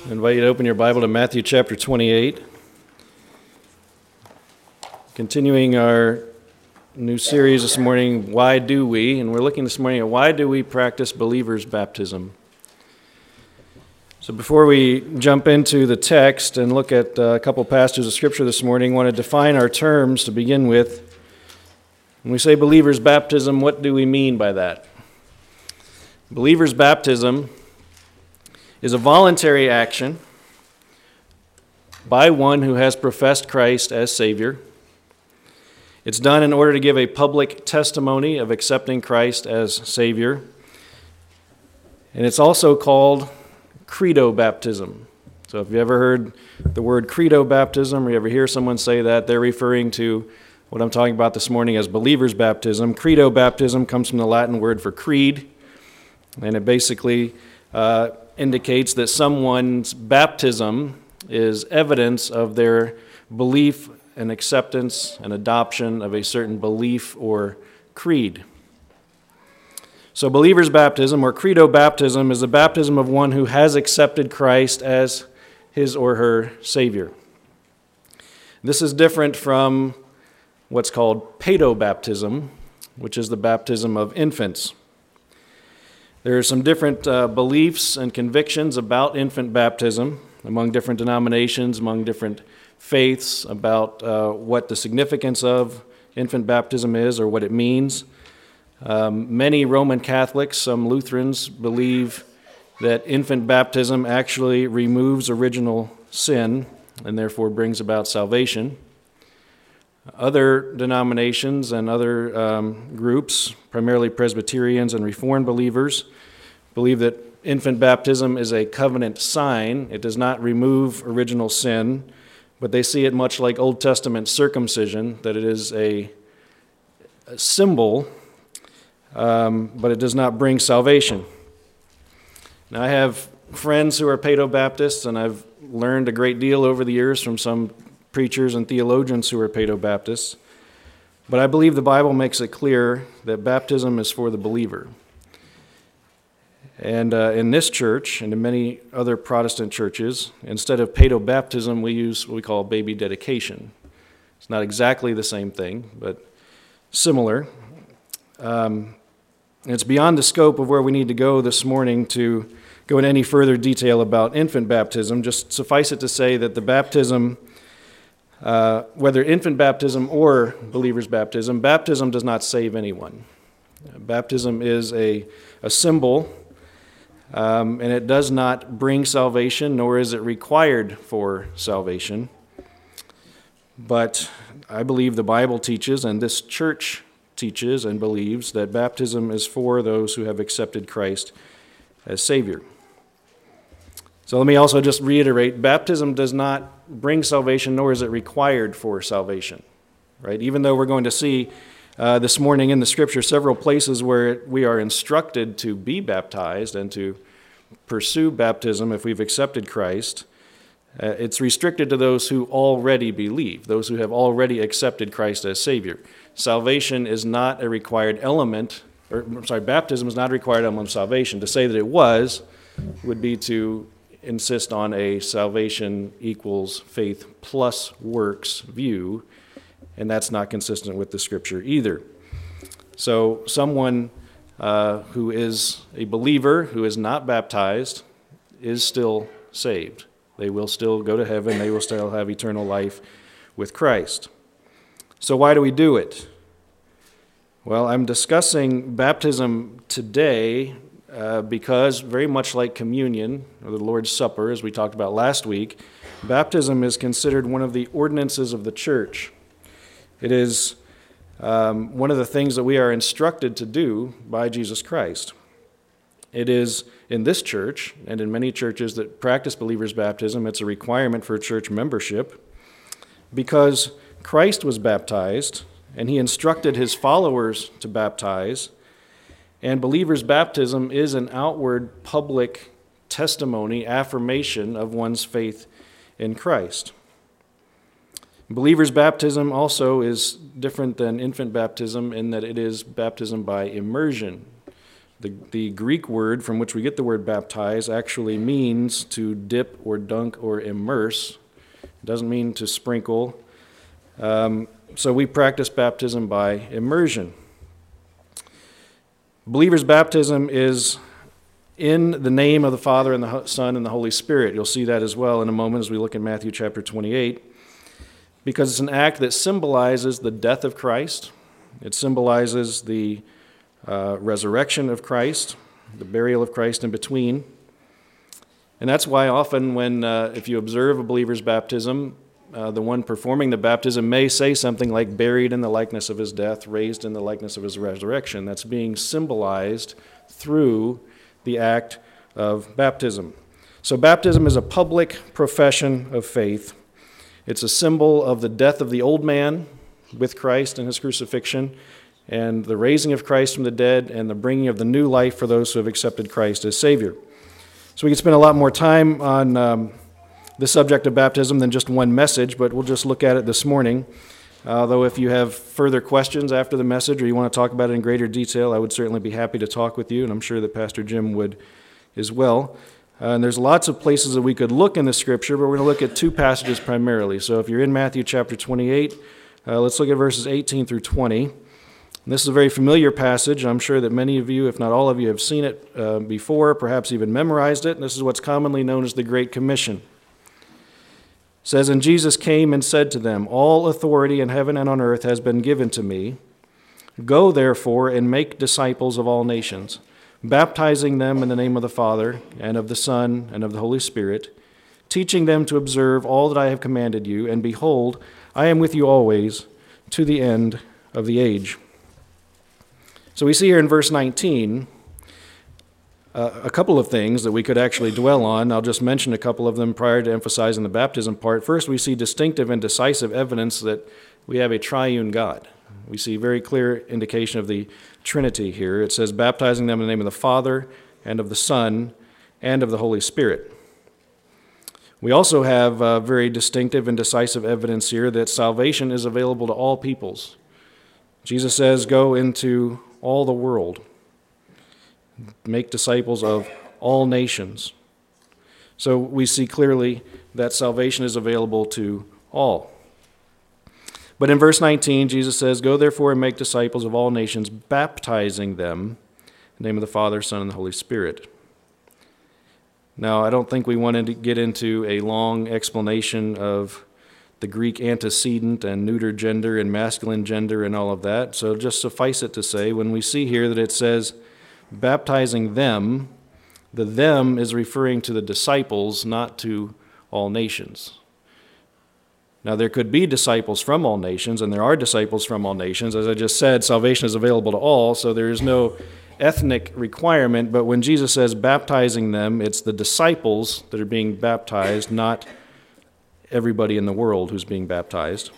I invite you to open your Bible to Matthew chapter 28. Continuing our new series this morning, Why Do We? And we're looking this morning at why do we practice believers' baptism? So before we jump into the text and look at a couple passages of Scripture this morning, I want to define our terms to begin with. When we say believers' baptism, what do we mean by that? Believers' baptism is a voluntary action by one who has professed Christ as Savior. It's done in order to give a public testimony of accepting Christ as Savior. And it's also called credo baptism. So if you ever heard the word credo baptism, or you ever hear someone say that, they're referring to what I'm talking about this morning as believers' baptism. Credo baptism comes from the Latin word for creed, and it basically indicates that someone's baptism is evidence of their belief and acceptance and adoption of a certain belief or creed. So believer's baptism or credo baptism is the baptism of one who has accepted Christ as his or her Savior. This is different from what's called paedobaptism, which is the baptism of infants. There are some different beliefs and convictions about infant baptism among different denominations, among different faiths, about what the significance of infant baptism is or what it means. Many Roman Catholics, some Lutherans, believe that infant baptism actually removes original sin and therefore brings about salvation. Other denominations and other groups, primarily Presbyterians and Reformed believers, believe that infant baptism is a covenant sign. It does not remove original sin, but they see it much like Old Testament circumcision, that it is a symbol, but it does not bring salvation. Now, I have friends who are Paedobaptists, and I've learned a great deal over the years from some preachers and theologians who are Paedobaptists, but I believe the Bible makes it clear that baptism is for the believer. And in this church and in many other Protestant churches, instead of paedobaptism, we use what we call baby dedication. It's not exactly the same thing, but similar. It's beyond the scope of where we need to go this morning to go into any further detail about infant baptism. Just suffice it to say that the baptism, whether infant baptism or believer's baptism, baptism does not save anyone. Baptism is a symbol, and it does not bring salvation, nor is it required for salvation. But I believe the Bible teaches, and this church teaches and believes, that baptism is for those who have accepted Christ as Savior. So let me also just reiterate, baptism does not bring salvation, nor is it required for salvation. Right? Even though we're going to see this morning in the Scripture several places where we are instructed to be baptized and to pursue baptism if we've accepted Christ, it's restricted to those who already believe, those who have already accepted Christ as Savior. Salvation is not a required element, baptism is not a required element of salvation. To say that it would be to insist on a salvation equals faith plus works view, and that's not consistent with the Scripture either. So someone who is a believer, who is not baptized, is still saved. They will still go to heaven. They will still have eternal life with Christ. So why do we do it? Well, I'm discussing baptism today because, very much like communion, or the Lord's Supper, as we talked about last week, baptism is considered one of the ordinances of the church. It is one of the things that we are instructed to do by Jesus Christ. It is in this church, and in many churches that practice believers' baptism, it's a requirement for church membership, because Christ was baptized, and he instructed his followers to baptize, and believers' baptism is an outward public testimony, affirmation of one's faith in Christ. Believer's baptism also is different than infant baptism in that it is baptism by immersion. The Greek word from which we get the word baptize actually means to dip or dunk or immerse. It doesn't mean to sprinkle. So we practice baptism by immersion. Believer's baptism is in the name of the Father and the Son and the Holy Spirit. You'll see that as well in a moment as we look at Matthew chapter 28, because it's an act that symbolizes the death of Christ. It symbolizes the resurrection of Christ, the burial of Christ in between. And that's why often when, if you observe a believer's baptism, the one performing the baptism may say something like, buried in the likeness of his death, raised in the likeness of his resurrection. That's being symbolized through the act of baptism. So baptism is a public profession of faith. It's a symbol of the death of the old man with Christ and his crucifixion, and the raising of Christ from the dead, and the bringing of the new life for those who have accepted Christ as Savior. So we could spend a lot more time on the subject of baptism than just one message, but we'll just look at it this morning. Though if you have further questions after the message or you want to talk about it in greater detail, I would certainly be happy to talk with you, and I'm sure that Pastor Jim would as well. And there's lots of places that we could look in the Scripture, but we're going to look at two passages primarily. So if you're in Matthew chapter 28, let's look at verses 18 through 20. And this is a very familiar passage. I'm sure that many of you, if not all of you, have seen it before, perhaps even memorized it. And this is what's commonly known as the Great Commission. It says, "And Jesus came and said to them, 'All authority in heaven and on earth has been given to me. Go therefore and make disciples of all nations, baptizing them in the name of the Father and of the Son and of the Holy Spirit, teaching them to observe all that I have commanded you, and behold, I am with you always to the end of the age.'" So we see here in verse 19 a couple of things that we could actually dwell on. I'll just mention a couple of them prior to emphasizing the baptism part. First, we see distinctive and decisive evidence that we have a triune God. We see very clear indication of the Trinity here. It says, baptizing them in the name of the Father and of the Son and of the Holy Spirit. We also have very distinctive and decisive evidence here that salvation is available to all peoples. Jesus says, go into all the world, make disciples of all nations. So we see clearly that salvation is available to all. But in verse 19, Jesus says, "Go therefore and make disciples of all nations, baptizing them in the name of the Father, Son, and the Holy Spirit." Now, I don't think we wanted to get into a long explanation of the Greek antecedent and neuter gender and masculine gender and all of that. So just suffice it to say, when we see here that it says, baptizing them, the them is referring to the disciples, not to all nations. Now, there could be disciples from all nations, and there are disciples from all nations. As I just said, salvation is available to all, so there is no ethnic requirement. But when Jesus says baptizing them, it's the disciples that are being baptized, not everybody in the world who's being baptized.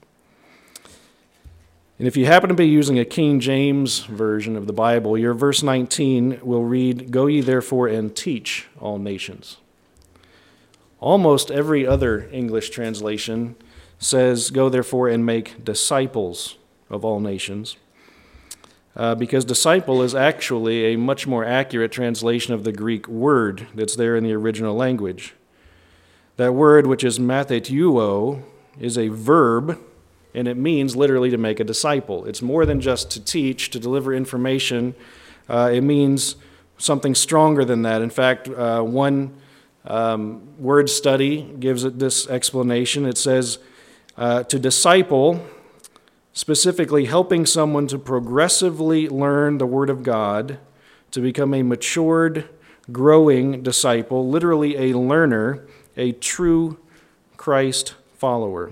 And if you happen to be using a King James version of the Bible, your verse 19 will read, "Go ye therefore and teach all nations." Almost every other English translation says, "Go therefore and make disciples of all nations," because disciple is actually a much more accurate translation of the Greek word that's there in the original language. That word, which is mathetuo, is a verb, and it means literally to make a disciple. It's more than just to teach, to deliver information. It means something stronger than that. In fact, one word study gives it this explanation. It says, to disciple, specifically helping someone to progressively learn the Word of God, to become a matured, growing disciple, literally a learner, a true Christ follower.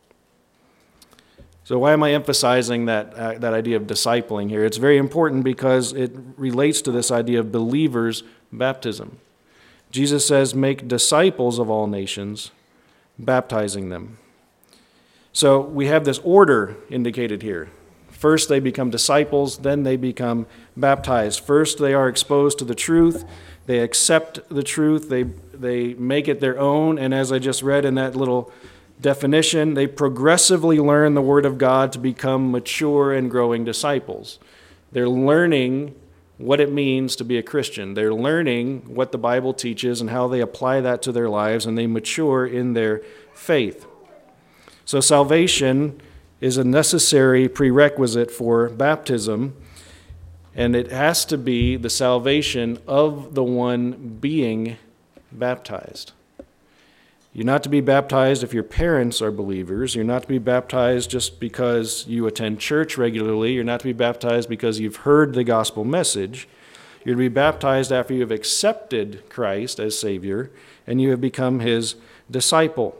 So why am I emphasizing that idea of discipling here? It's very important because it relates to this idea of believers' baptism. Jesus says, make disciples of all nations, baptizing them. So we have this order indicated here. First they become disciples, then they become baptized. First they are exposed to the truth, they accept the truth, they make it their own, and as I just read in that little definition, they progressively learn the Word of God to become mature and growing disciples. They're learning what it means to be a Christian. They're learning what the Bible teaches and how they apply that to their lives, and they mature in their faith. So salvation is a necessary prerequisite for baptism, and it has to be the salvation of the one being baptized. You're not to be baptized if your parents are believers. You're not to be baptized just because you attend church regularly. You're not to be baptized because you've heard the gospel message. You're to be baptized after you have accepted Christ as Savior and you have become His disciple.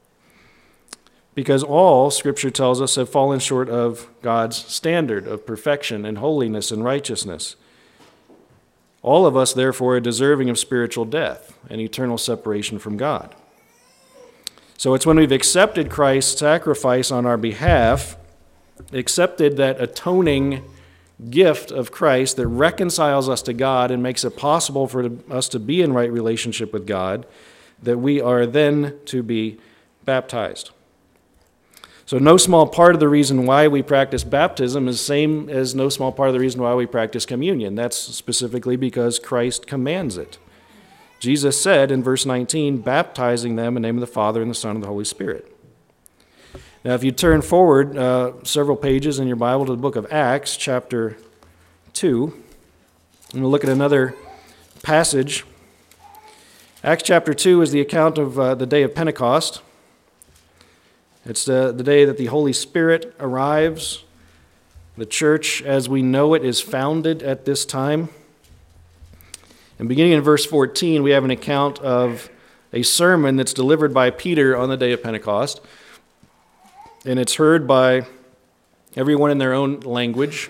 Because all, Scripture tells us, have fallen short of God's standard of perfection and holiness and righteousness. All of us, therefore, are deserving of spiritual death and eternal separation from God. So it's when we've accepted Christ's sacrifice on our behalf, accepted that atoning gift of Christ that reconciles us to God and makes it possible for us to be in right relationship with God, that we are then to be baptized. So no small part of the reason why we practice baptism is the same as no small part of the reason why we practice communion. That's specifically because Christ commands it. Jesus said in verse 19, baptizing them in the name of the Father and the Son and the Holy Spirit. Now, if you turn forward several pages in your Bible to the book of Acts, chapter 2, and we'll look at another passage. Acts chapter 2 is the account of the day of Pentecost. It's the day that the Holy Spirit arrives. The church, as we know it, is founded at this time. And beginning in verse 14, we have an account of a sermon that's delivered by Peter on the day of Pentecost. And it's heard by everyone in their own language.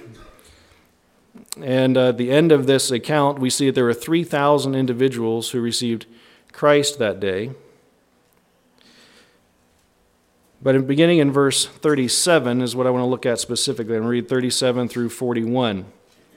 And at the end of this account, we see that there were 3,000 individuals who received Christ that day. But beginning in verse 37 is what I want to look at specifically. I'm going to read 37 through 41.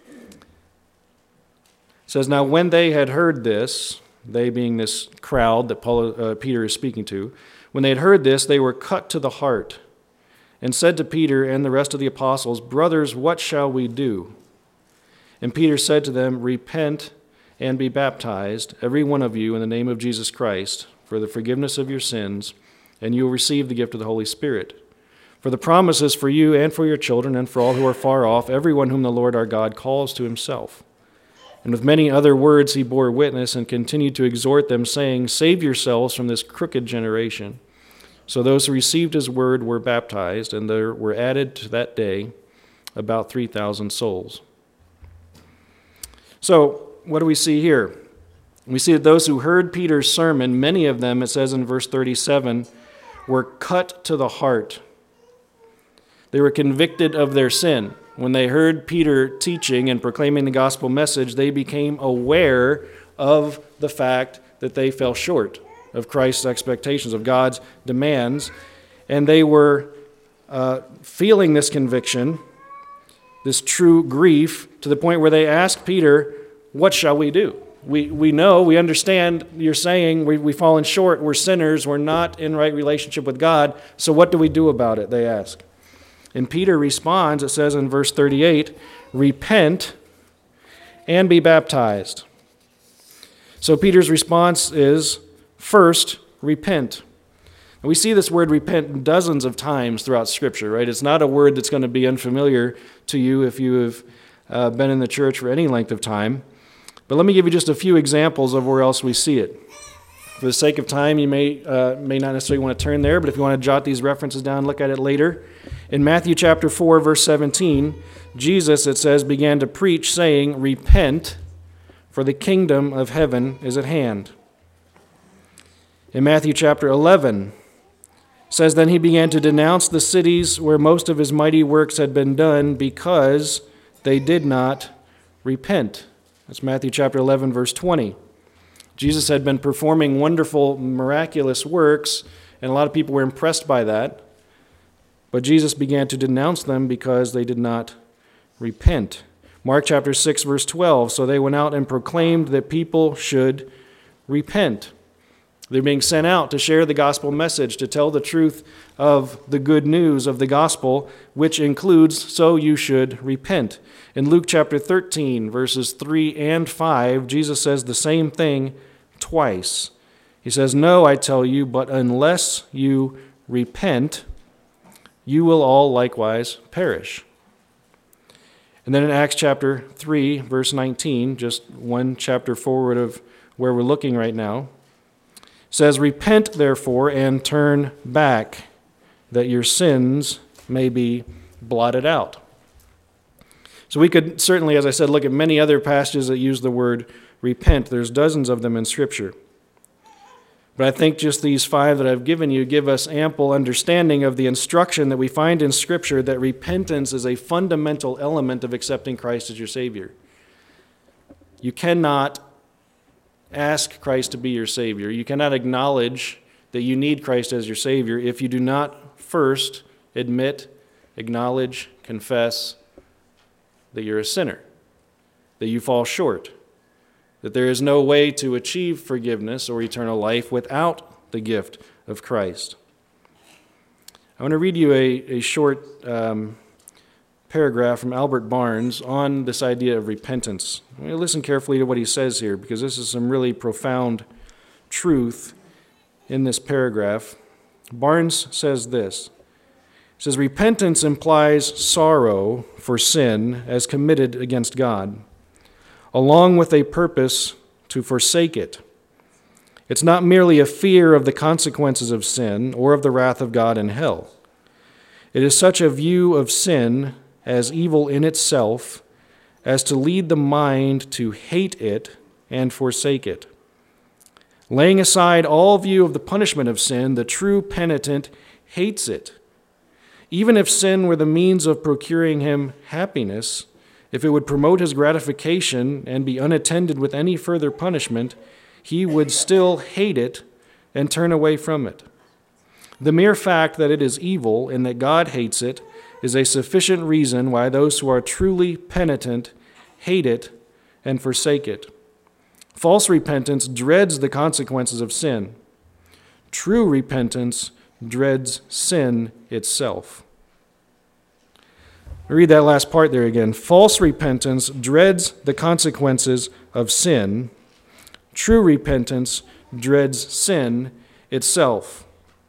It says, now when they had heard this, they being this crowd that Peter is speaking to, when they had heard this, they were cut to the heart and said to Peter and the rest of the apostles, brothers, what shall we do? And Peter said to them, repent and be baptized, every one of you, in the name of Jesus Christ, for the forgiveness of your sins, and you will receive the gift of the Holy Spirit. For the promise is for you and for your children and for all who are far off, everyone whom the Lord our God calls to Himself. And with many other words he bore witness and continued to exhort them, saying, save yourselves from this crooked generation. So those who received his word were baptized, and there were added to that day about 3,000 souls. So what do we see here? We see that those who heard Peter's sermon, many of them, it says in verse 37, were cut to the heart. They were convicted of their sin. When they heard Peter teaching and proclaiming the gospel message, they became aware of the fact that they fell short of Christ's expectations, of God's demands, and they were feeling this conviction, this true grief, to the point where they asked Peter, what shall we do? We know, we understand you're saying we've fallen short, we're sinners, we're not in right relationship with God, so what do we do about it, they ask. And Peter responds, it says in verse 38, repent and be baptized. So Peter's response is, first, repent. And we see this word repent dozens of times throughout Scripture, right? It's not a word that's going to be unfamiliar to you if you have been in the church for any length of time. But let me give you just a few examples of where else we see it. For the sake of time, you may not necessarily want to turn there, but if you want to jot these references down, look at it later. In Matthew chapter 4, verse 17, Jesus, it says, began to preach, saying, repent, for the kingdom of heaven is at hand. In Matthew chapter 11, it says, then he began to denounce the cities where most of his mighty works had been done because they did not repent. That's Matthew chapter 11, verse 20. Jesus had been performing wonderful, miraculous works, and a lot of people were impressed by that. But Jesus began to denounce them because they did not repent. Mark chapter 6, verse 12, so they went out and proclaimed that people should repent. They're being sent out to share the gospel message, to tell the truth of the good news of the gospel, which includes, so you should repent. In Luke chapter 13, verses 3 and 5, Jesus says the same thing twice. He says, "No, I tell you, but unless you repent, you will all likewise perish." And then in Acts chapter 3, verse 19, just one chapter forward of where we're looking right now, says, "Repent, therefore, and turn back, that your sins may be blotted out." So we could certainly, as I said, look at many other passages that use the word repent. There's dozens of them in Scripture. But I think just these 5 that I've given you give us ample understanding of the instruction that we find in Scripture that repentance is a fundamental element of accepting Christ as your Savior. You cannot ask Christ to be your Savior. You cannot acknowledge that you need Christ as your Savior if you do not first admit, acknowledge, confess that you're a sinner, that you fall short, that there is no way to achieve forgiveness or eternal life without the gift of Christ. I want to read you a short paragraph from Albert Barnes on this idea of repentance. Listen carefully to what he says here, because this is some really profound truth in this paragraph. Barnes says this. He says, "Repentance implies sorrow for sin as committed against God, along with a purpose to forsake it. It's not merely a fear of the consequences of sin or of the wrath of God in hell. It is such a view of sin as evil in itself as to lead the mind to hate it and forsake it. Laying aside all view of the punishment of sin, the true penitent hates it. Even if sin were the means of procuring him happiness, if it would promote his gratification and be unattended with any further punishment, he would still hate it and turn away from it. The mere fact that it is evil and that God hates it is a sufficient reason why those who are truly penitent hate it and forsake it. False repentance dreads the consequences of sin. True repentance dreads sin itself." I'll read that last part there again. False repentance dreads the consequences of sin. True repentance dreads sin itself.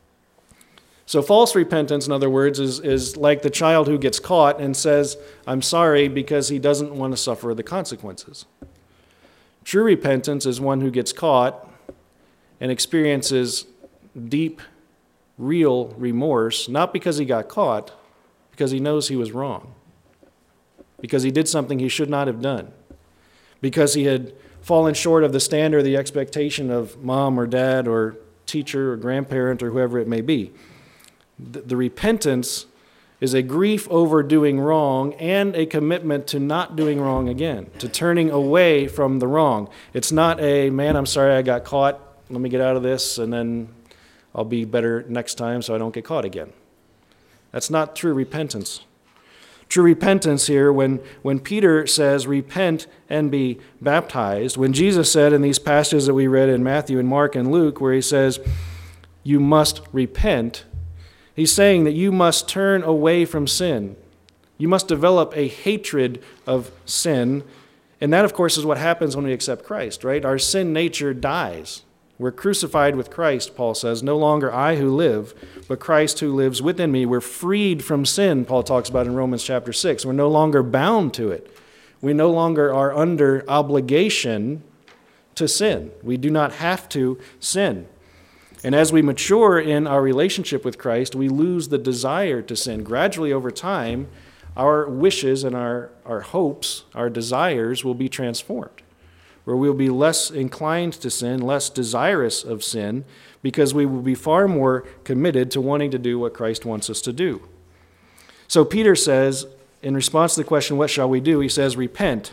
So false repentance, in other words, is like the child who gets caught and says, "I'm sorry," because he doesn't want to suffer the consequences. True repentance is one who gets caught and experiences deep, real remorse, not because he got caught, because he knows he was wrong, because he did something he should not have done, because he had fallen short of the standard, the expectation of mom or dad or teacher or grandparent or whoever it may be. The repentance is a grief over doing wrong and a commitment to not doing wrong again, to turning away from the wrong. It's not a, "Man, I'm sorry I got caught. Let me get out of this, and then I'll be better next time so I don't get caught again." That's not true repentance. True repentance here, when Peter says, "Repent and be baptized," when Jesus said in these passages that we read in Matthew and Mark and Luke, where he says, "You must repent," he's saying that you must turn away from sin. You must develop a hatred of sin. And that, of course, is what happens when we accept Christ, right? Our sin nature dies. We're crucified with Christ, Paul says. No longer I who live, but Christ who lives within me. We're freed from sin, Paul talks about in Romans chapter 6. We're no longer bound to it. We no longer are under obligation to sin. We do not have to sin. And as we mature in our relationship with Christ, we lose the desire to sin. Gradually over time, our wishes and our hopes, our desires will be transformed, where we'll be less inclined to sin, less desirous of sin, because we will be far more committed to wanting to do what Christ wants us to do. So Peter says, in response to the question, what shall we do? He says, repent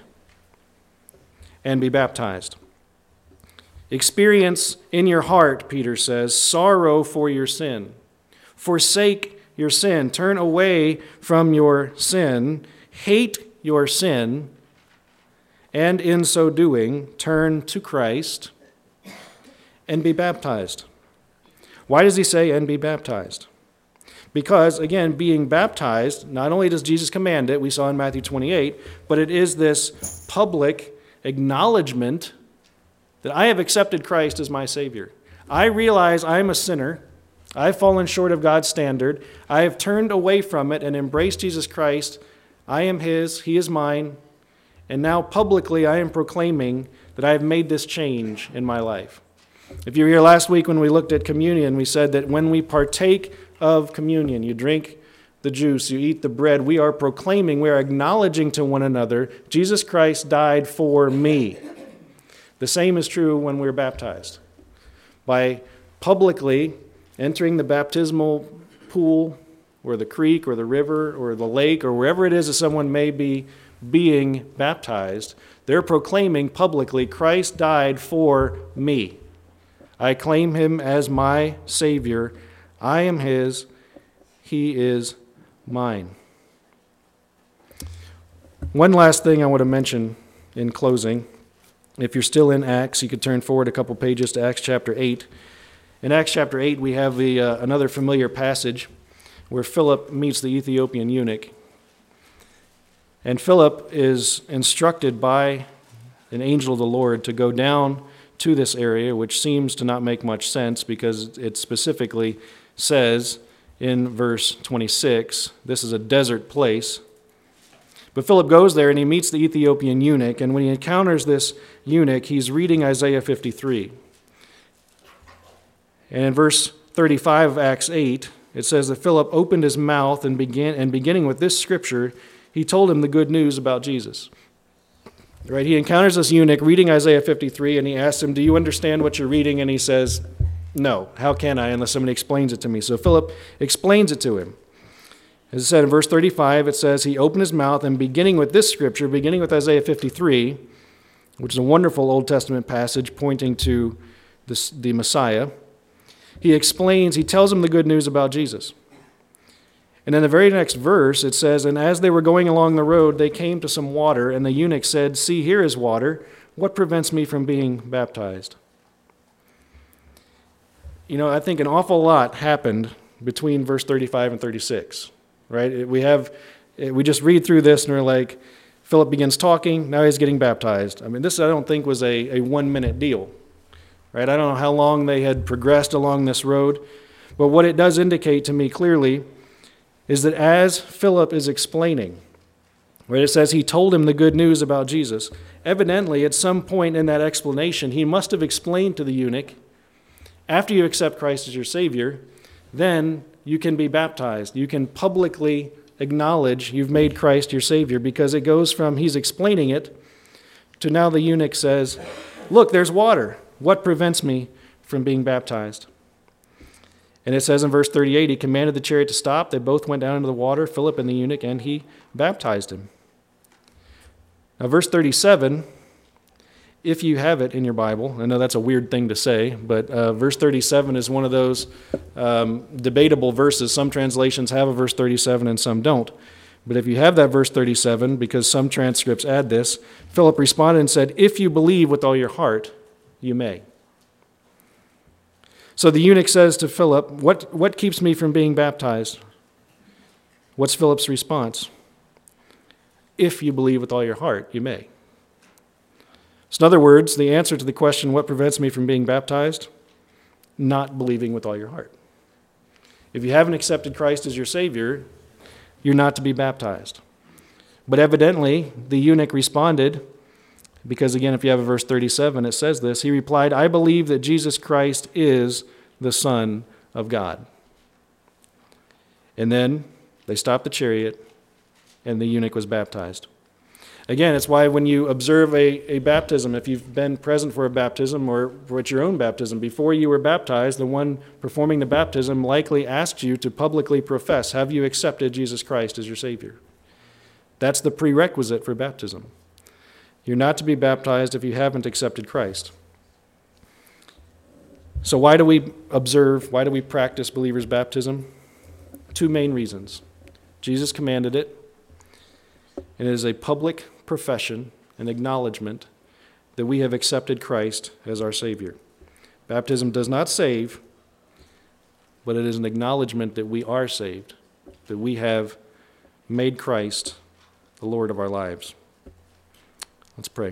and be baptized. Experience in your heart, Peter says, sorrow for your sin. Forsake your sin. Turn away from your sin. Hate your sin. And in so doing, turn to Christ and be baptized. Why does he say, and be baptized? Because, again, being baptized, not only does Jesus command it, we saw in Matthew 28, but it is this public acknowledgement that I have accepted Christ as my Savior. I realize I'm a sinner. I've fallen short of God's standard. I have turned away from it and embraced Jesus Christ. I am His, He is mine. And now publicly I am proclaiming that I have made this change in my life. If you were here last week when we looked at communion, we said that when we partake of communion, you drink the juice, you eat the bread, we are proclaiming, we are acknowledging to one another, Jesus Christ died for me. The same is true when we're baptized. By publicly entering the baptismal pool or the creek or the river or the lake or wherever it is that someone may be being baptized, they're proclaiming publicly, Christ died for me. I claim Him as my Savior. I am His. He is mine. One last thing I want to mention in closing. If you're still in Acts, you could turn forward a couple pages to Acts chapter 8. In Acts chapter 8, we have another familiar passage where Philip meets the Ethiopian eunuch. And Philip is instructed by an angel of the Lord to go down to this area, which seems to not make much sense because it specifically says in verse 26, this is a desert place. But Philip goes there and he meets the Ethiopian eunuch, and when he encounters this eunuch, he's reading Isaiah 53. And in verse 35 of Acts 8, it says that Philip opened his mouth and beginning with this scripture, he told him the good news about Jesus. Right? He encounters this eunuch reading Isaiah 53, and he asks him, do you understand what you're reading? And he says, no, how can I unless somebody explains it to me? So Philip explains it to him. As it said in verse 35, it says, he opened his mouth, and beginning with this scripture, beginning with Isaiah 53, which is a wonderful Old Testament passage pointing to the Messiah, he tells him the good news about Jesus. And in the very next verse, it says, and as they were going along the road, they came to some water, and the eunuch said, see, here is water. What prevents me from being baptized? You know, I think an awful lot happened between verse 35 and 36, right? We just read through this, and we're like, Philip begins talking, now he's getting baptized. I mean, this I don't think was a 1-minute deal, right? I don't know how long they had progressed along this road, but what it does indicate to me clearly is that as Philip is explaining, where it says he told him the good news about Jesus, evidently at some point in that explanation, he must have explained to the eunuch, after you accept Christ as your Savior, then you can be baptized. You can publicly acknowledge you've made Christ your Savior, because it goes from he's explaining it to now the eunuch says, look, there's water. What prevents me from being baptized? And it says in verse 38, he commanded the chariot to stop. They both went down into the water, Philip and the eunuch, and he baptized him. Now, verse 37, if you have it in your Bible, I know that's a weird thing to say, but verse 37 is one of those debatable verses. Some translations have a verse 37 and some don't. But if you have that verse 37, because some transcripts add this, Philip responded and said, if you believe with all your heart, you may. So the eunuch says to Philip, what keeps me from being baptized? What's Philip's response? If you believe with all your heart, you may. So in other words, the answer to the question, what prevents me from being baptized? Not believing with all your heart. If you haven't accepted Christ as your Savior, you're not to be baptized. But evidently, the eunuch responded, because again, if you have a verse 37, it says this, he replied, I believe that Jesus Christ is the Son of God. And then they stopped the chariot, and the eunuch was baptized. Again, it's why when you observe a baptism, if you've been present for a baptism or for your own baptism, before you were baptized, the one performing the baptism likely asked you to publicly profess, have you accepted Jesus Christ as your Savior? That's the prerequisite for baptism. You're not to be baptized if you haven't accepted Christ. So why do we observe, why do we practice believers' baptism? 2 main reasons. Jesus commanded it, and it is a public profession, an acknowledgement that we have accepted Christ as our Savior. Baptism does not save, but it is an acknowledgement that we are saved, that we have made Christ the Lord of our lives. Let's pray.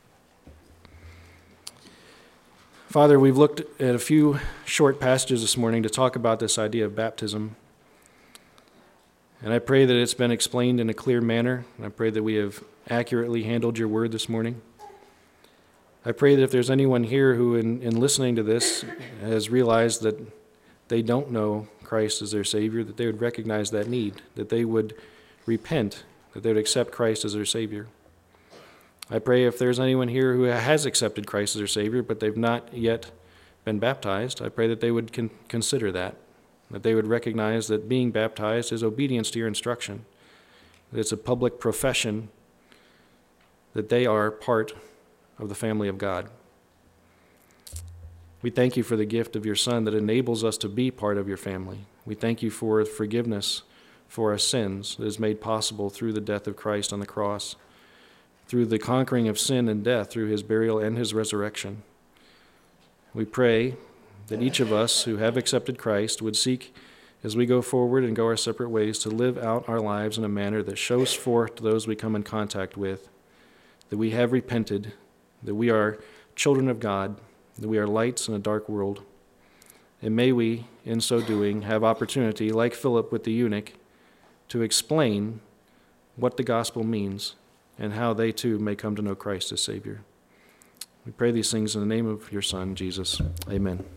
Father, we've looked at a few short passages this morning to talk about this idea of baptism. And I pray that it's been explained in a clear manner. And I pray that we have accurately handled your word this morning. I pray that if there's anyone here who, in listening to this, has realized that they don't know Christ as their Savior, that they would recognize that need, that they would repent, that they would accept Christ as their Savior. I pray if there's anyone here who has accepted Christ as their Savior, but they've not yet been baptized, I pray that they would consider that they would recognize that being baptized is obedience to your instruction, that it's a public profession that they are part of the family of God. We thank you for the gift of your Son that enables us to be part of your family. We thank you for forgiveness for our sins that is made possible through the death of Christ on the cross, through the conquering of sin and death, through his burial and his resurrection. We pray that each of us who have accepted Christ would seek, as we go forward and go our separate ways, to live out our lives in a manner that shows forth to those we come in contact with that we have repented, that we are children of God, that we are lights in a dark world. And may we, in so doing, have opportunity, like Philip with the eunuch, to explain what the gospel means and how they too may come to know Christ as Savior. We pray these things in the name of your Son, Jesus. Amen.